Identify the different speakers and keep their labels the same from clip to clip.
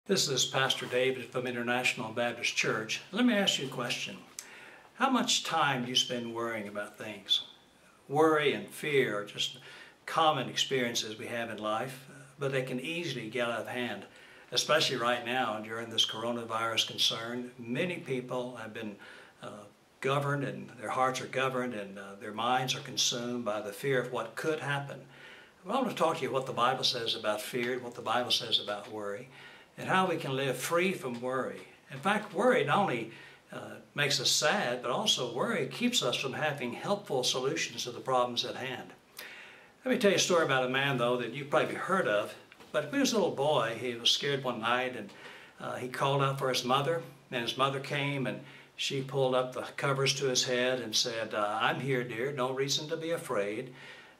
Speaker 1: This is Pastor David from International Baptist Church. Let me ask you a question. How much time do you spend worrying about things? Worry and fear are just common experiences we have in life, but they can easily get out of hand, especially right now during this coronavirus concern. Many people have been governed, and their hearts are governed, and their minds are consumed by the fear of what could happen. I want to talk to you what the Bible says about fear, what the Bible says about worry, and how we can live free from worry. In fact, worry not only makes us sad, but also worry keeps us from having helpful solutions to the problems at hand. Let me tell you a story about a man, though, that you've probably heard of. But when he was a little boy, he was scared one night, and he called out for his mother. And his mother came, and she pulled up the covers to his head and said, "I'm here, dear, no reason to be afraid."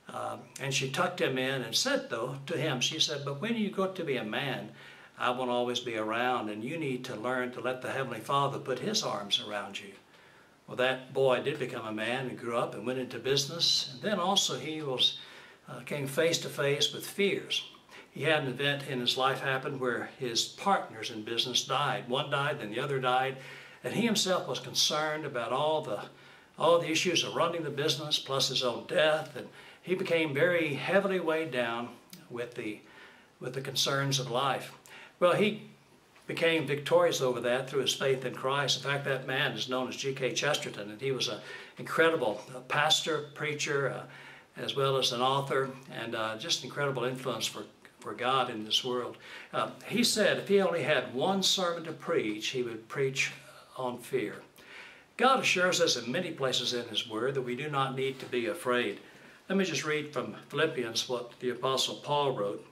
Speaker 1: And she tucked him in and said, though, to him, she said, "But when you grow up to be a man, I won't always be around, and you need to learn to let the Heavenly Father put His arms around you." Well, that boy did become a man and grew up and went into business. And then also he came face to face with fears. He had an event in his life happen where his partners in business died. One died, then the other died. And he himself was concerned about all the issues of running the business, plus his own death. And he became very heavily weighed down with the concerns of life. Well, he became victorious over that through his faith in Christ. In fact, that man is known as G.K. Chesterton, and he was an incredible pastor, preacher, as well as an author, and just incredible influence for God in this world. He said if he only had one sermon to preach, he would preach on fear. God assures us in many places in His Word that we do not need to be afraid. Let me just read from Philippians what the Apostle Paul wrote.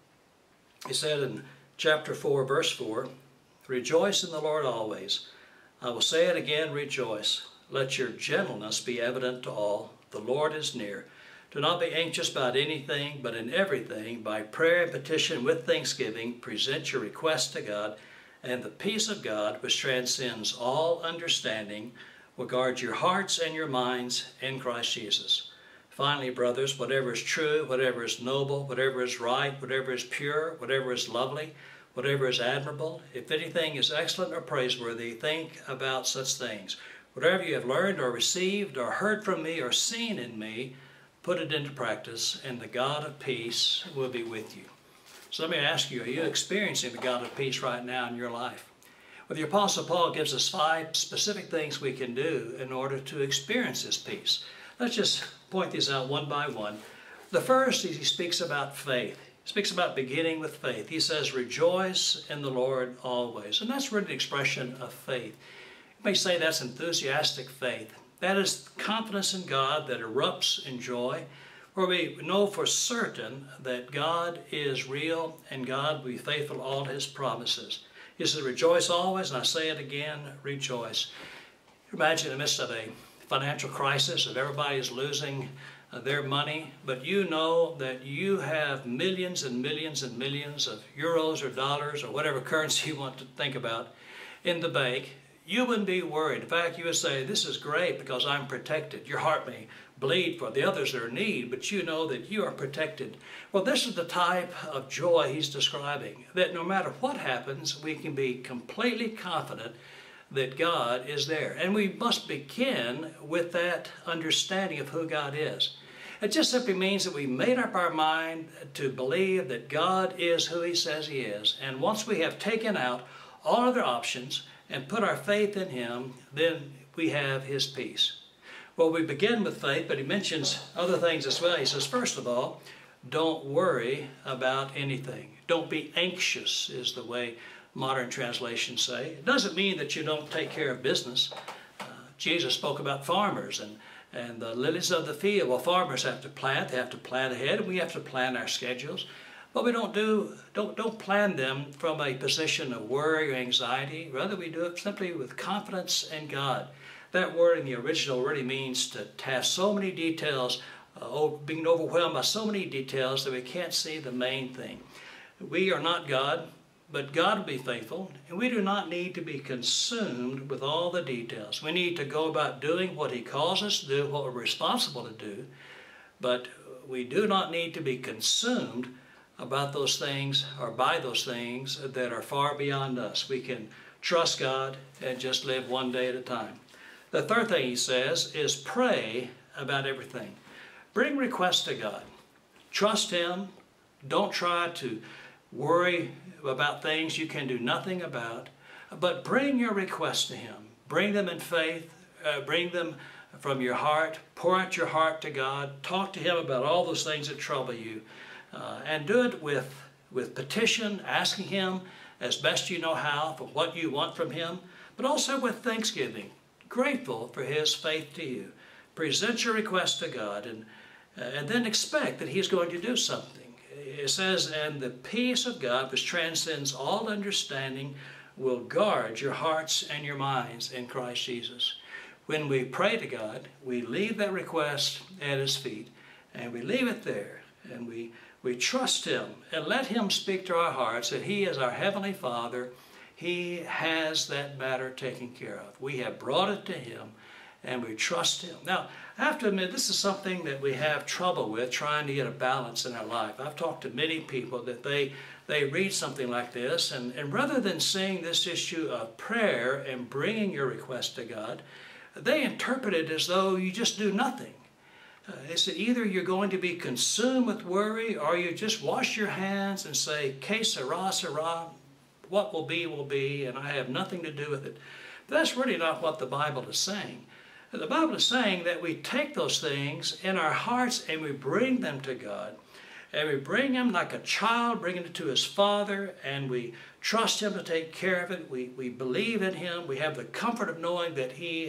Speaker 1: He said in chapter 4, verse 4, "Rejoice in the Lord always. I will say it again, rejoice. Let your gentleness be evident to all. The Lord is near. Do not be anxious about anything, but in everything, by prayer and petition with thanksgiving, present your requests to God, and the peace of God, which transcends all understanding, will guard your hearts and your minds in Christ Jesus. Finally, brothers, whatever is true, whatever is noble, whatever is right, whatever is pure, whatever is lovely, whatever is admirable, if anything is excellent or praiseworthy, think about such things. Whatever you have learned or received or heard from me or seen in me, put it into practice, and the God of peace will be with you." So let me ask you, are you experiencing the God of peace right now in your life? Well, the Apostle Paul gives us 5 specific things we can do in order to experience His peace. Let's just point these out one by one. The first is he speaks about faith. He speaks about beginning with faith. He says, "Rejoice in the Lord always." And that's really an expression of faith. You may say that's enthusiastic faith. That is confidence in God that erupts in joy, where we know for certain that God is real and God will be faithful to all His promises. He says, "Rejoice always," and I say it again, rejoice. Imagine in the midst of a financial crisis, if everybody is losing their money, but you know that you have millions and millions and millions of euros or dollars or whatever currency you want to think about in the bank, you wouldn't be worried. In fact, you would say, "This is great because I'm protected." Your heart may bleed for the others that are in need, but you know that you are protected. Well, this is the type of joy he's describing, that no matter what happens, we can be completely confident that God is there. And we must begin with that understanding of who God is. It just simply means that we made up our mind to believe that God is who He says He is. And once we have taken out all other options and put our faith in Him, then we have His peace. Well, we begin with faith, but he mentions other things as well. He says, first of all, don't worry about anything. Don't be anxious is the way modern translations say. It doesn't mean that you don't take care of business. Jesus spoke about farmers and the lilies of the field. Well, farmers have to plant. They have to plan ahead, and we have to plan our schedules. But we don't plan them from a position of worry or anxiety. Rather, we do it simply with confidence in God. That word in the original really means to have so many details, being overwhelmed by so many details that we can't see the main thing. We are not God, but God will be faithful, and we do not need to be consumed with all the details. We need to go about doing what He calls us to do, what we're responsible to do, but we do not need to be consumed about those things or by those things that are far beyond us. We can trust God and just live one day at a time. The third thing he says is pray about everything. Bring requests to God. Trust Him. Don't try to worry about things you can do nothing about, but bring your requests to Him. Bring them in faith. Bring them from your heart. Pour out your heart to God. Talk to Him about all those things that trouble you. And do it with petition, asking Him as best you know how for what you want from Him, but also with thanksgiving, grateful for His faith to you. Present your request to God and then expect that He's going to do something. It says, and the peace of God, which transcends all understanding, will guard your hearts and your minds in Christ Jesus. When we pray to God, we leave that request at His feet, and we leave it there, and we trust Him and let Him speak to our hearts that He is our Heavenly Father. He has that matter taken care of. We have brought it to Him and we trust Him. Now, I have to admit, this is something that we have trouble with, trying to get a balance in our life. I've talked to many people that they read something like this, and rather than seeing this issue of prayer and bringing your request to God, they interpret it as though you just do nothing. It's that either you're going to be consumed with worry, or you just wash your hands and say, que sera, sera, what will be, and I have nothing to do with it. But that's really not what the Bible is saying. The Bible is saying that we take those things in our hearts and we bring them to God. And we bring them like a child, bringing it to his father, and we trust Him to take care of it. We believe in Him. We have the comfort of knowing that He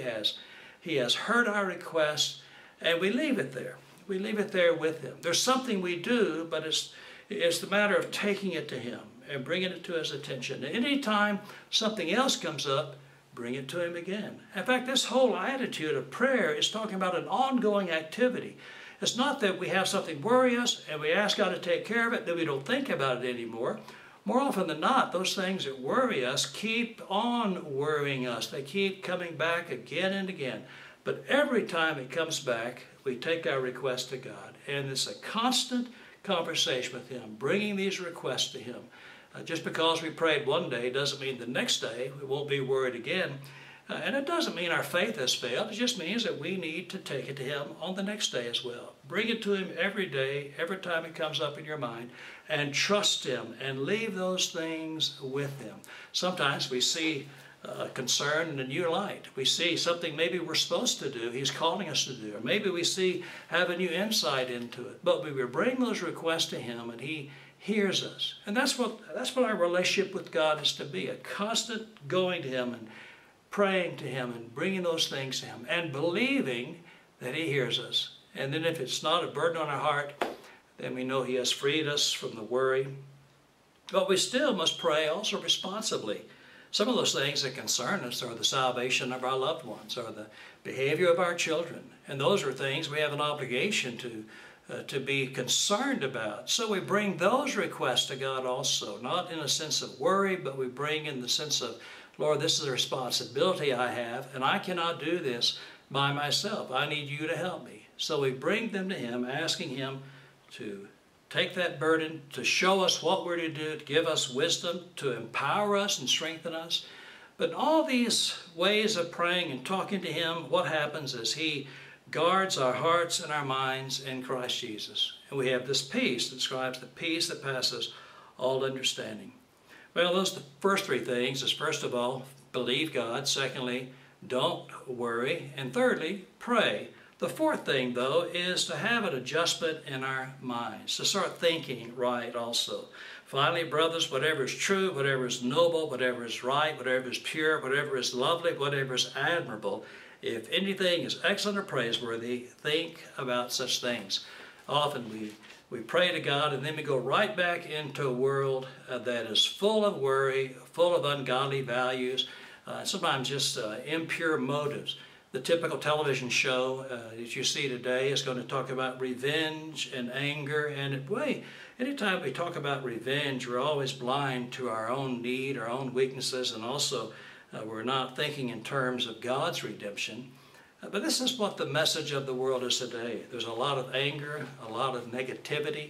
Speaker 1: has heard our request. And we leave it there. We leave it there with Him. There's something we do, but it's the matter of taking it to Him and bringing it to His attention. And anytime something else comes up, bring it to Him again. In fact, this whole attitude of prayer is talking about an ongoing activity. It's not that we have something worry us and we ask God to take care of it, then we don't think about it anymore. More often than not, those things that worry us keep on worrying us. They keep coming back again and again. But every time it comes back, we take our request to God. And it's a constant conversation with Him, bringing these requests to Him. Just because we prayed one day doesn't mean the next day we won't be worried again. And it doesn't mean our faith has failed. It just means that we need to take it to Him on the next day as well. Bring it to Him every day, every time it comes up in your mind, and trust Him and leave those things with Him. Sometimes we see concern in a new light. We see something maybe we're supposed to do, He's calling us to do, or maybe we have a new insight into it. But we will bring those requests to Him, and He hears us. And that's what our relationship with God is to be, a constant going to Him and praying to Him and bringing those things to Him and believing that He hears us. And then if it's not a burden on our heart, then we know He has freed us from the worry. But we still must pray also responsibly. Some of those things that concern us are the salvation of our loved ones, or the behavior of our children. And those are things we have an obligation to be concerned about. So we bring those requests to God also, not in a sense of worry, but we bring in the sense of, Lord, this is a responsibility I have, and I cannot do this by myself. I need You to help me. So we bring them to Him, asking Him to take that burden, to show us what we're to do, to give us wisdom, to empower us and strengthen us. But in all these ways of praying and talking to Him, what happens is He guards our hearts and our minds in Christ Jesus. And we have this peace that describes the peace that passes all understanding. Well, those are the first three things. Is first of all, believe God. Secondly, don't worry. And thirdly, pray. The fourth thing, though, is to have an adjustment in our minds, to start thinking right also. Finally, brothers, whatever is true, whatever is noble, whatever is right, whatever is pure, whatever is lovely, whatever is admirable, if anything is excellent or praiseworthy, think about such things. Often we pray to God and then we go right back into a world that is full of worry, full of ungodly values, sometimes just impure motives. The typical television show that you see today is going to talk about revenge and anger. And anytime we talk about revenge, we're always blind to our own need, our own weaknesses, and also we're not thinking in terms of God's redemption. But this is what the message of the world is today. There's a lot of anger, a lot of negativity.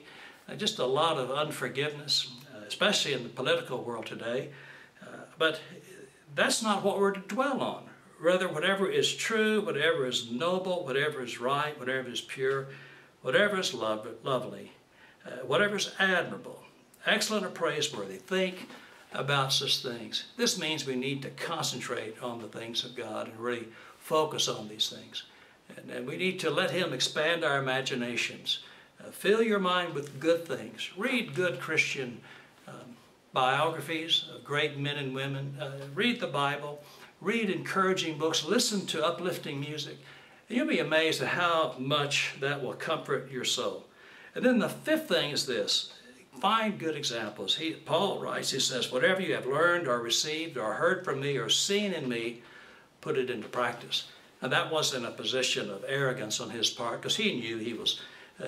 Speaker 1: just a lot of unforgiveness, especially in the political world today. But that's not what we're to dwell on. Rather, whatever is true, whatever is noble, whatever is right, whatever is pure, whatever is lovely, whatever is admirable, excellent or praiseworthy, think about such things. This means we need to concentrate on the things of God and really focus on these things. And we need to let Him expand our imaginations. Fill your mind with good things. Read good Christian biographies of great men and women. Read the Bible. Read encouraging books. Listen to uplifting music. And you'll be amazed at how much that will comfort your soul. And then the fifth thing is this. Find good examples. Paul writes, he says, whatever you have learned or received or heard from me or seen in me, put it into practice. And that wasn't a position of arrogance on his part, because he knew he was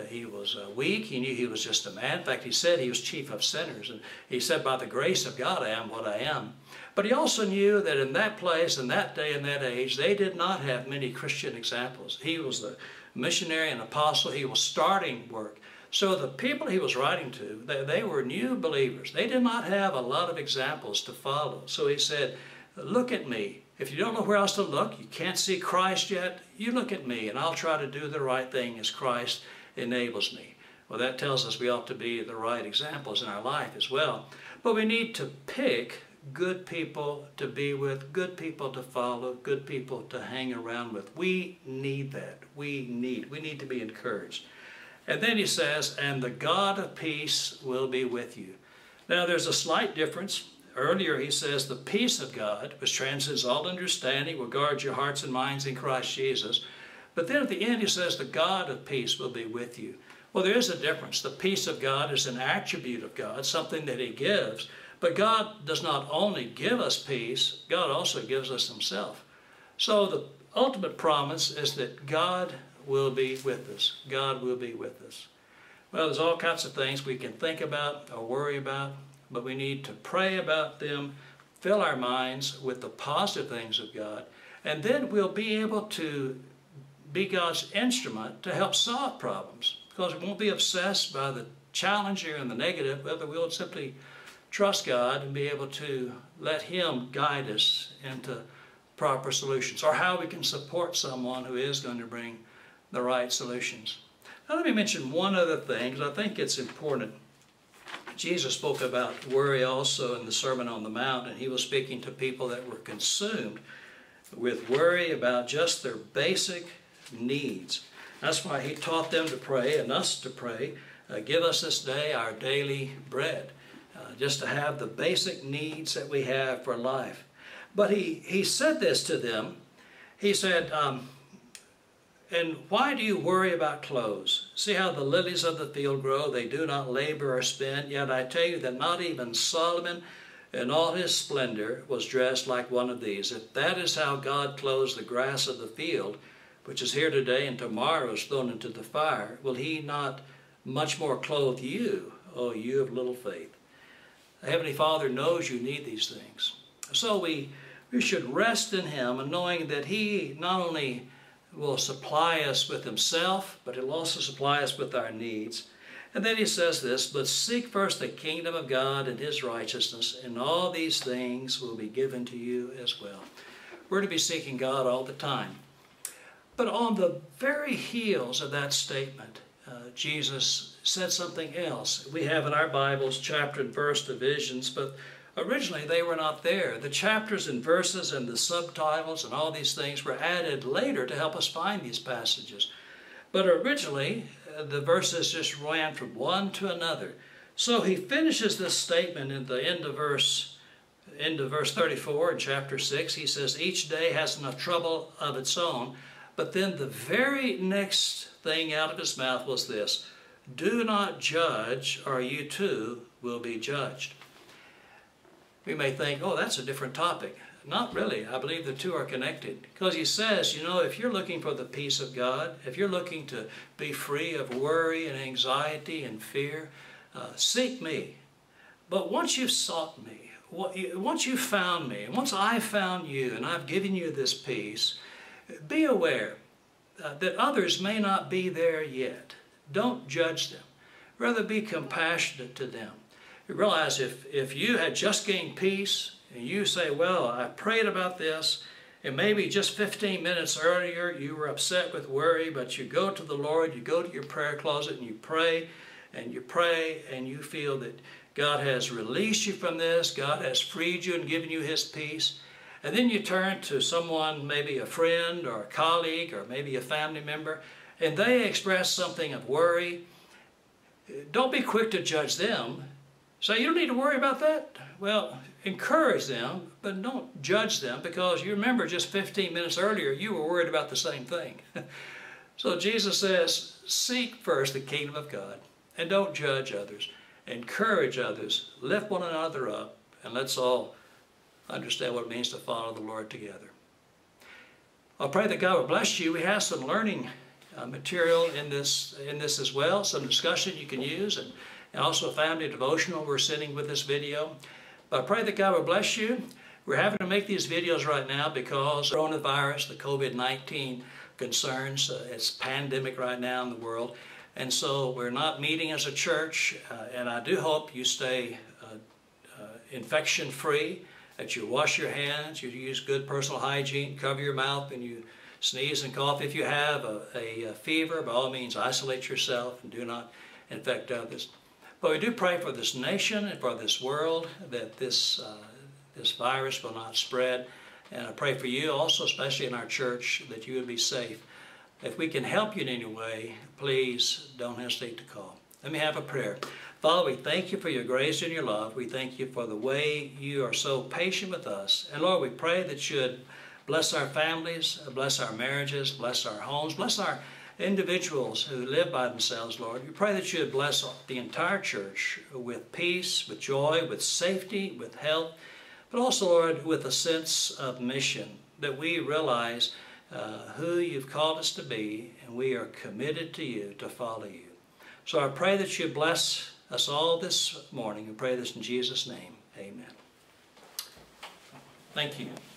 Speaker 1: weak. He knew he was just a man. In fact, he said he was chief of sinners. And he said, by the grace of God, I am what I am. But he also knew that in that place, in that day, in that age, they did not have many Christian examples. He was the missionary and apostle. He was starting work. So the people he was writing to, they were new believers. They did not have a lot of examples to follow. So he said, look at me. If you don't know where else to look, you can't see Christ yet, you look at me, and I'll try to do the right thing as Christ enables me. Well, that tells us we ought to be the right examples in our life as well. But we need to pick good people to be with, good people to follow, good people to hang around with. We need that. We need to be encouraged. And then he says, and the God of peace will be with you. Now there's a slight difference. Earlier he says the peace of God, which transcends all understanding, will guard your hearts and minds in Christ Jesus. But then at the end he says the God of peace will be with you. Well, there is a difference. The peace of God is an attribute of God, something that He gives. But God does not only give us peace, God also gives us Himself. So the ultimate promise is that God will be with us. God will be with us. Well, there's all kinds of things we can think about or worry about, but we need to pray about them, fill our minds with the positive things of God, and then we'll be able to be God's instrument to help solve problems, because we won't be obsessed by the challenging and the negative, but we'll simply trust God and be able to let Him guide us into proper solutions, or how we can support someone who is going to bring the right solutions. Now let me mention one other thing, because I think it's important. Jesus spoke about worry also in the Sermon on the Mount, and He was speaking to people that were consumed with worry about just their basic needs. That's why He taught them to pray and us to pray, give us this day our daily bread, just to have the basic needs that we have for life. But he said this to them. He said, and why do you worry about clothes? See how the lilies of the field grow, they do not labor or spin, yet I tell you that not even Solomon in all his splendor was dressed like one of these. If that is how God clothes the grass of the field, which is here today and tomorrow is thrown into the fire, will He not much more clothe you, O you of little faith? The Heavenly Father knows you need these things. So we should rest in Him, and knowing that He not only will supply us with Himself, but He'll also supply us with our needs. And then He says this, but seek first the kingdom of God and His righteousness, and all these things will be given to you as well. We're to be seeking God all the time. But on the very heels of that statement, Jesus said something else. We have in our Bibles chapter and verse divisions, but originally they were not there. The chapters and verses and the subtitles and all these things were added later to help us find these passages. But originally, the verses just ran from one to another. So he finishes this statement in the end of verse 34 in chapter 6. He says, each day has enough trouble of its own. But then the very next thing out of his mouth was this, do not judge, or you too will be judged. We may think, oh, that's a different topic. Not really. I believe the two are connected. Because he says, you know, if you're looking for the peace of God, if you're looking to be free of worry and anxiety and fear, seek me. But once you've sought me, once you've found me, and once I've found you and I've given you this peace, be aware that others may not be there yet. Don't judge them. Rather be compassionate to them. You realize if you had just gained peace and you say, well, I prayed about this, and maybe just 15 minutes earlier you were upset with worry, but you go to the Lord, you go to your prayer closet and you pray, and you feel that God has released you from this, God has freed you and given you His peace. And then you turn to someone, maybe a friend or a colleague or maybe a family member, and they express something of worry. Don't be quick to judge them. Say, you don't need to worry about that. Well, encourage them, but don't judge them, because you remember just 15 minutes earlier you were worried about the same thing. So Jesus says, seek first the kingdom of God and don't judge others. Encourage others, lift one another up, and let's all understand what it means to follow the Lord together. I pray that God will bless you. We have some learning material in this as well, some discussion you can use, and also a family devotional we're sending with this video. But I pray that God will bless you. We're having to make these videos right now because coronavirus, the COVID-19 concerns, it's pandemic right now in the world. And so we're not meeting as a church, and I do hope you stay infection-free, that you wash your hands, you use good personal hygiene, cover your mouth when you sneeze and cough. If you have a fever, by all means isolate yourself and do not infect others. But we do pray for this nation and for this world that this virus will not spread. And I pray for you also, especially in our church, that you would be safe. If we can help you in any way, please don't hesitate to call. Let me have a prayer. Father, we thank you for your grace and your love. We thank you for the way you are so patient with us. And Lord, we pray that you would bless our families, bless our marriages, bless our homes, bless our individuals who live by themselves, Lord. We pray that you would bless the entire church with peace, with joy, with safety, with health, but also, Lord, with a sense of mission, that we realize who you've called us to be, and we are committed to you, to follow you. So I pray that you bless us all this morning. I pray this in Jesus' name. Amen. Thank you.